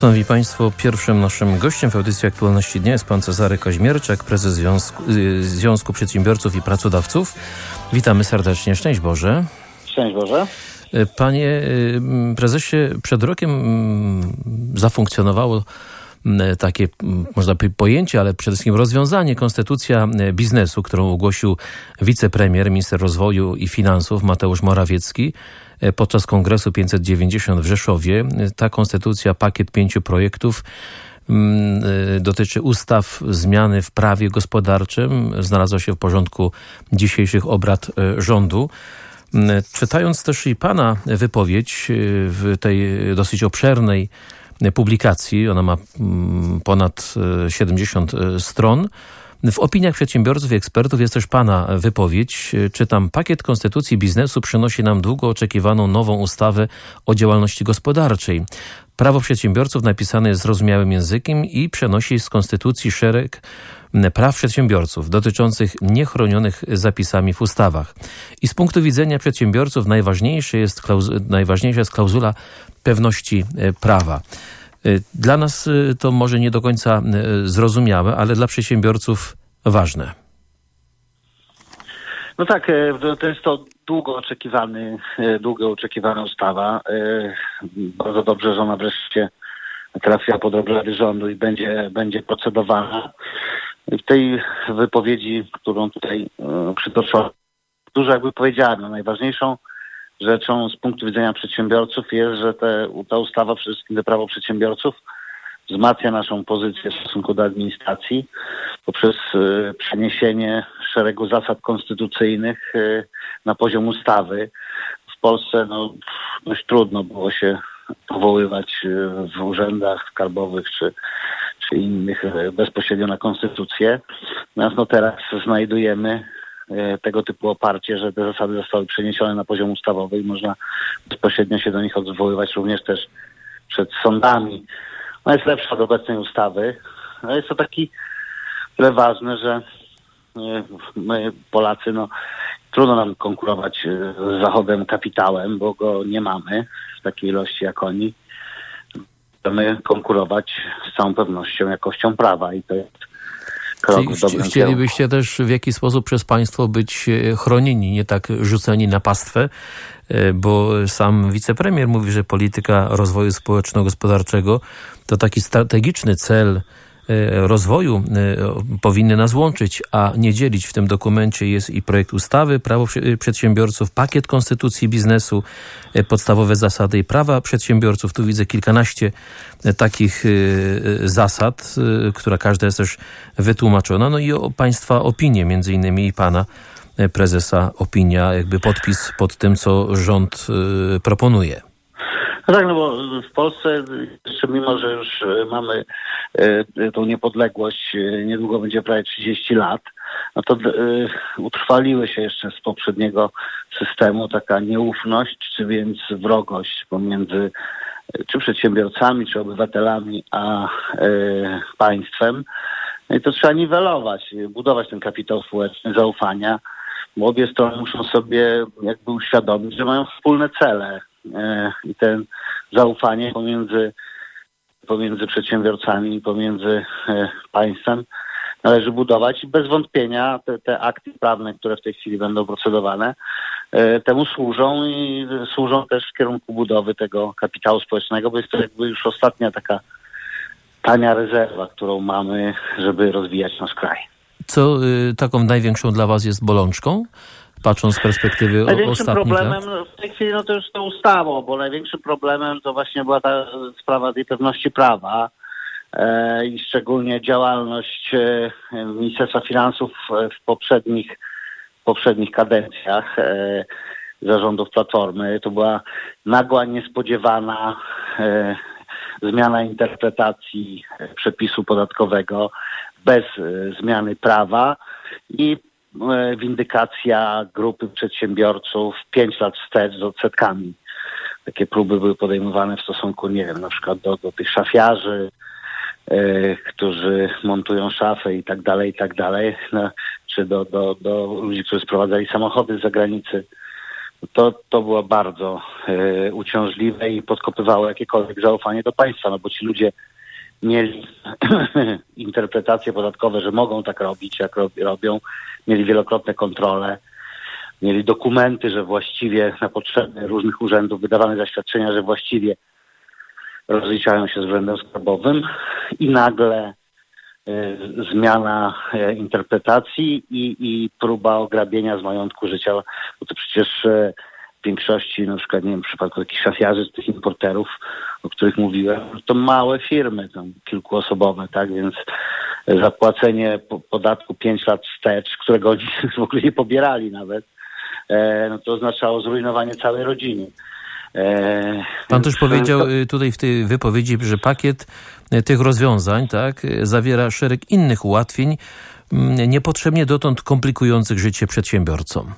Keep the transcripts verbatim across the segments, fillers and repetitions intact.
Szanowni Państwo, pierwszym naszym gościem w audycji Aktualności Dnia jest pan Cezary Koźmierczak, prezes Związku, Związku Przedsiębiorców i Pracodawców. Witamy serdecznie. Szczęść Boże. Szczęść Boże. Panie prezesie, przed rokiem zafunkcjonowało takie, można powiedzieć, pojęcie, ale przede wszystkim rozwiązanie, konstytucja biznesu, którą ogłosił wicepremier, minister rozwoju i finansów Mateusz Morawiecki podczas kongresu pięćset dziewięćdziesiąt w Rzeszowie. Ta konstytucja, pakiet pięciu projektów, dotyczy ustaw, zmiany w prawie gospodarczym. Znalazła się w porządku dzisiejszych obrad rządu. Czytając też i pana wypowiedź w tej dosyć obszernej publikacji, ona ma ponad siedemdziesiąt stron, w opiniach przedsiębiorców i ekspertów jest też pana wypowiedź. Czytam: pakiet konstytucji biznesu przynosi nam długo oczekiwaną nową ustawę o działalności gospodarczej. Prawo przedsiębiorców napisane jest zrozumiałym językiem i przenosi z konstytucji szereg praw przedsiębiorców dotyczących niechronionych zapisami w ustawach. I z punktu widzenia przedsiębiorców najważniejsze jest klauz- najważniejsza jest klauzula pewności prawa. Dla nas to może nie do końca zrozumiałe, ale dla przedsiębiorców ważne. No tak, to jest to długo oczekiwany, długo oczekiwana ustawa. Bardzo dobrze, że ona wreszcie trafiła pod obrady rządu i będzie, będzie procedowana. W tej wypowiedzi, którą tutaj przytoczyłem, dużo jakby powiedziałem, no najważniejszą rzeczą z punktu widzenia przedsiębiorców jest, że te, ta ustawa, przede wszystkim to prawo przedsiębiorców, wzmacnia naszą pozycję w stosunku do administracji poprzez y, przeniesienie szeregu zasad konstytucyjnych y, na poziom ustawy. W Polsce no, dość trudno było się powoływać y, w urzędach skarbowych czy, czy innych y, bezpośrednio na konstytucję. Natomiast no, teraz znajdujemy tego typu oparcie, że te zasady zostały przeniesione na poziom ustawowy i można bezpośrednio się do nich odwoływać również też przed sądami. Ona jest lepsza od obecnej ustawy. No jest to taki tyle ważne, że my Polacy, no trudno nam konkurować z zachodem kapitałem, bo go nie mamy w takiej ilości jak oni. Chcemy konkurować z całą pewnością jakością prawa i to jest Czyli chcielibyście też w jakiś sposób przez państwo być chronieni, nie tak rzuceni na pastwę, bo sam wicepremier mówi, że polityka rozwoju społeczno-gospodarczego to taki strategiczny cel rozwoju powinny nas łączyć, a nie dzielić. W tym dokumencie jest i projekt ustawy, prawo przedsiębiorców, pakiet konstytucji biznesu, podstawowe zasady i prawa przedsiębiorców. Tu widzę kilkanaście takich zasad, która każda jest też wytłumaczona. No i o państwa opinie, między innymi i pana prezesa opinia, jakby podpis pod tym, co rząd proponuje. No tak, no bo w Polsce jeszcze mimo, że już mamy e, tą niepodległość, e, niedługo będzie prawie trzydzieści lat, no to e, utrwaliły się jeszcze z poprzedniego systemu taka nieufność, czy więc wrogość pomiędzy czy przedsiębiorcami, czy obywatelami, a e, państwem. No i to trzeba niwelować, budować ten kapitał społeczny, zaufania, bo obie strony muszą sobie jakby uświadomić, że mają wspólne cele. I ten zaufanie pomiędzy, pomiędzy przedsiębiorcami i pomiędzy państwem należy budować i bez wątpienia te, te akty prawne, które w tej chwili będą procedowane, temu służą i służą też w kierunku budowy tego kapitału społecznego, bo jest to jakby już ostatnia taka tania rezerwa, którą mamy, żeby rozwijać nasz kraj. Co y, taką największą dla was jest bolączką? Patrząc z perspektywy największym ostatnich problemem lat? w tej chwili no to już to ustawą, bo największym problemem to właśnie była ta sprawa tej pewności prawa e, i szczególnie działalność e, Ministerstwa Finansów w poprzednich, poprzednich kadencjach e, zarządów Platformy. To była nagła, niespodziewana e, zmiana interpretacji przepisu podatkowego bez e, zmiany prawa i windykacja grupy przedsiębiorców pięć lat wstecz z odsetkami. Takie próby były podejmowane w stosunku, nie wiem, na przykład do, do tych szafiarzy, yy, którzy montują szafę i tak dalej, i tak dalej, no, czy do, do, do ludzi, którzy sprowadzali samochody z zagranicy. to, to było bardzo e, uciążliwe i podkopywało jakiekolwiek zaufanie do państwa, no bo ci ludzie mieli interpretacje podatkowe, że mogą tak robić, jak robią, mieli wielokrotne kontrole, mieli dokumenty, że właściwie na potrzeby różnych urzędów wydawane zaświadczenia, że właściwie rozliczają się z urzędem skarbowym i nagle y, zmiana y, interpretacji i, i próba ograbienia z majątku życia, bo to przecież y, w większości, na przykład, nie wiem, w przypadku takich szafiarzy, z tych importerów, o których mówiłem, to małe firmy, tam kilkuosobowe, tak, więc zapłacenie po, podatku pięć lat wstecz, którego oni w ogóle nie pobierali nawet, e, no to oznaczało zrujnowanie całej rodziny. E, Pan też powiedział tutaj w tej wypowiedzi, że pakiet tych rozwiązań, tak, zawiera szereg innych ułatwień, niepotrzebnie dotąd komplikujących życie przedsiębiorcom.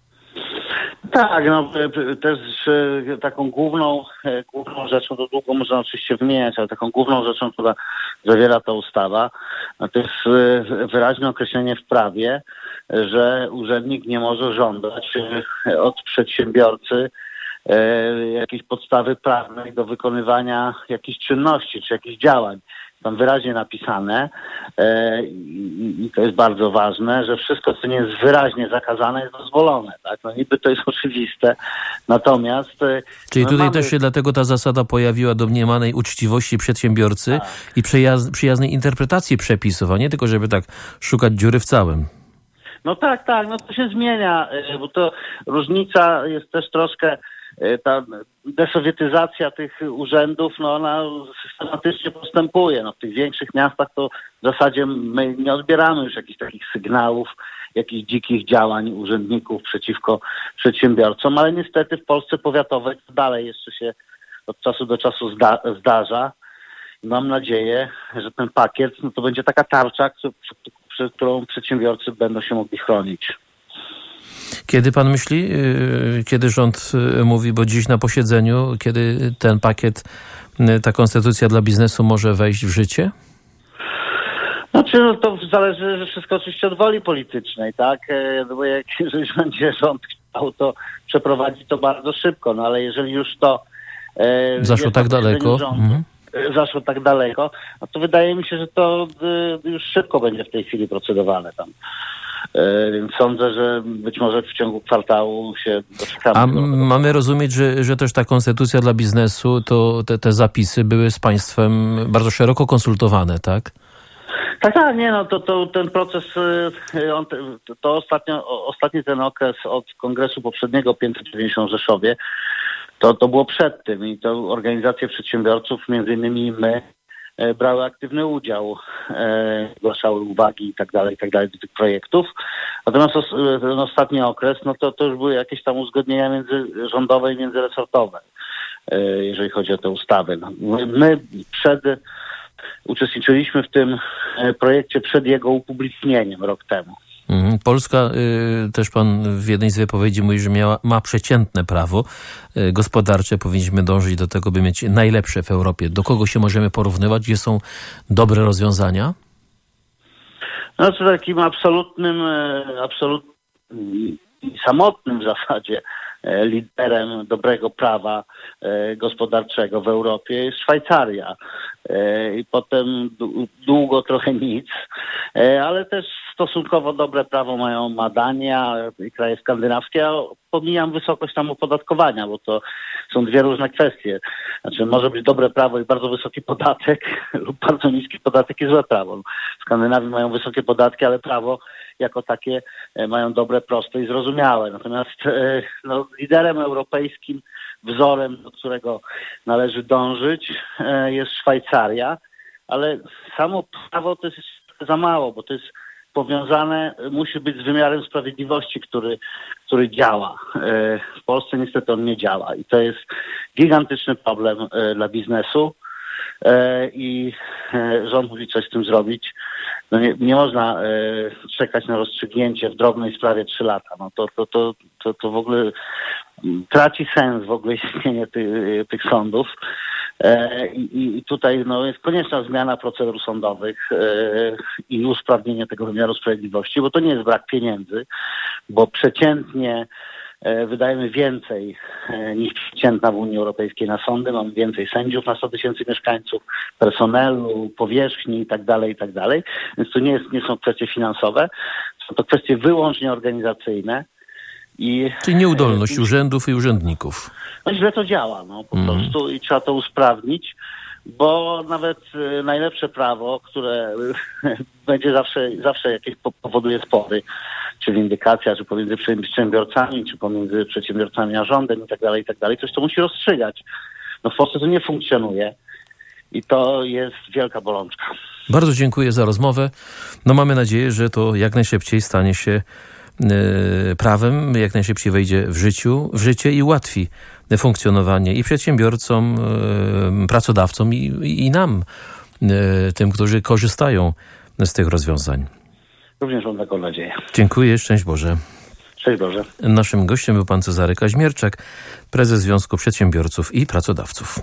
Tak, no też taką główną, główną rzeczą, to długo można oczywiście wymieniać, ale taką główną rzeczą, która zawiera ta ustawa, no to jest wyraźne określenie w prawie, że urzędnik nie może żądać od przedsiębiorcy jakiejś podstawy prawnej do wykonywania jakichś czynności czy jakichś działań. Tam wyraźnie napisane e, i, i to jest bardzo ważne, że wszystko, co nie jest wyraźnie zakazane, jest dozwolone. Tak? No niby to jest oczywiste, natomiast... E, Czyli tutaj mamy... też się dlatego ta zasada pojawiła domniemanej uczciwości przedsiębiorcy tak. i przyjaz- przyjaznej interpretacji przepisów, a nie tylko, żeby tak szukać dziury w całym. No tak, tak, no to się zmienia, bo to różnica jest też troszkę, ta desowietyzacja tych urzędów, no ona systematycznie postępuje. No w tych większych miastach to w zasadzie my nie odbieramy już jakichś takich sygnałów, jakichś dzikich działań urzędników przeciwko przedsiębiorcom, ale niestety w Polsce powiatowej to dalej jeszcze się od czasu do czasu zda- zdarza. Mam nadzieję, że ten pakiet, no to będzie taka tarcza, przed którą przedsiębiorcy będą się mogli chronić. Kiedy pan myśli, kiedy rząd mówi, bo dziś na posiedzeniu, kiedy ten pakiet, ta konstytucja dla biznesu może wejść w życie? Znaczy, no to zależy że wszystko oczywiście od woli politycznej, tak? No bo jak, jeżeli będzie rząd chciał, to przeprowadzi to bardzo szybko, no ale jeżeli już to... E, Zaszło tak daleko. Rządu, mhm. Zaszło tak daleko, no to wydaje mi się, że to y, już szybko będzie w tej chwili procedowane tam. Y, więc sądzę, że być może w ciągu kwartału się doczekamy. A mamy rozumieć, że, że też ta konstytucja dla biznesu, to te, te zapisy były z państwem bardzo szeroko konsultowane, tak? Tak, tak, nie, no to, to ten proces, on, to, to ostatnio, ostatni ten okres od kongresu poprzedniego pięćset dziewięćdziesiąt w Rzeszowie, to, to było przed tym i to organizacje przedsiębiorców, między innymi my, e, brały aktywny udział, e, zgłaszały uwagi i tak dalej, i tak dalej do tych projektów. Natomiast os, ten ostatni okres, no to, to już były jakieś tam uzgodnienia międzyrządowe i międzyresortowe, e, jeżeli chodzi o te ustawy. No, my, my przed... Uczestniczyliśmy w tym projekcie przed jego upublicznieniem rok temu. Polska, y, też pan w jednej z wypowiedzi mówi, że miała, ma przeciętne prawo y, gospodarcze. Powinniśmy dążyć do tego, by mieć najlepsze w Europie. Do kogo się możemy porównywać? Gdzie są dobre rozwiązania? No to takim absolutnym, absolutnym i samotnym w zasadzie liderem dobrego prawa gospodarczego w Europie jest Szwajcaria. I potem długo trochę nic, ale też stosunkowo dobre prawo mają ma Dania i kraje skandynawskie, a pomijam wysokość tam opodatkowania, bo to są dwie różne kwestie. Znaczy może być dobre prawo i bardzo wysoki podatek lub bardzo niski podatek i złe prawo. W Skandynawii mają wysokie podatki, ale prawo jako takie mają dobre, proste i zrozumiałe. Natomiast no, liderem europejskim, wzorem, do którego należy dążyć, jest Szwajcaria, ale samo prawo to jest za mało, bo to jest powiązane, musi być z wymiarem sprawiedliwości, który, który działa. W Polsce niestety on nie działa i to jest gigantyczny problem dla biznesu i rząd musi coś z tym zrobić. No nie, nie można czekać na rozstrzygnięcie w drobnej sprawie trzy lata. No to, to, to, to, to w ogóle traci sens w ogóle istnienie tych, tych sądów. I, i tutaj no, jest konieczna zmiana procedur sądowych i usprawnienie tego wymiaru sprawiedliwości, bo to nie jest brak pieniędzy, bo przeciętnie wydajemy więcej niż przeciętna w Unii Europejskiej na sądy, mamy więcej sędziów na sto tysięcy mieszkańców, personelu, powierzchni i tak dalej, i tak dalej. Więc to nie, jest, nie są kwestie finansowe, są to kwestie wyłącznie organizacyjne. I, Czyli nieudolność i, urzędów i urzędników. No źle to działa, no po mm. prostu i trzeba to usprawnić, bo nawet najlepsze prawo, które będzie zawsze, zawsze jakieś powoduje spory, czy windykacja, czy pomiędzy przedsiębiorcami, czy pomiędzy przedsiębiorcami a rządem i tak dalej, i tak dalej, ktoś to musi rozstrzygać. No w Polsce to nie funkcjonuje i to jest wielka bolączka. Bardzo dziękuję za rozmowę. No mamy nadzieję, że to jak najszybciej stanie się y, prawem, jak najszybciej wejdzie w, życiu, w życie i ułatwi funkcjonowanie i przedsiębiorcom, y, pracodawcom i, i nam, y, tym, którzy korzystają z tych rozwiązań. Również mam taką nadzieję. Dziękuję, szczęść Boże. Szczęść Boże. Naszym gościem był pan Cezary Kaźmierczak, prezes Związku Przedsiębiorców i Pracodawców.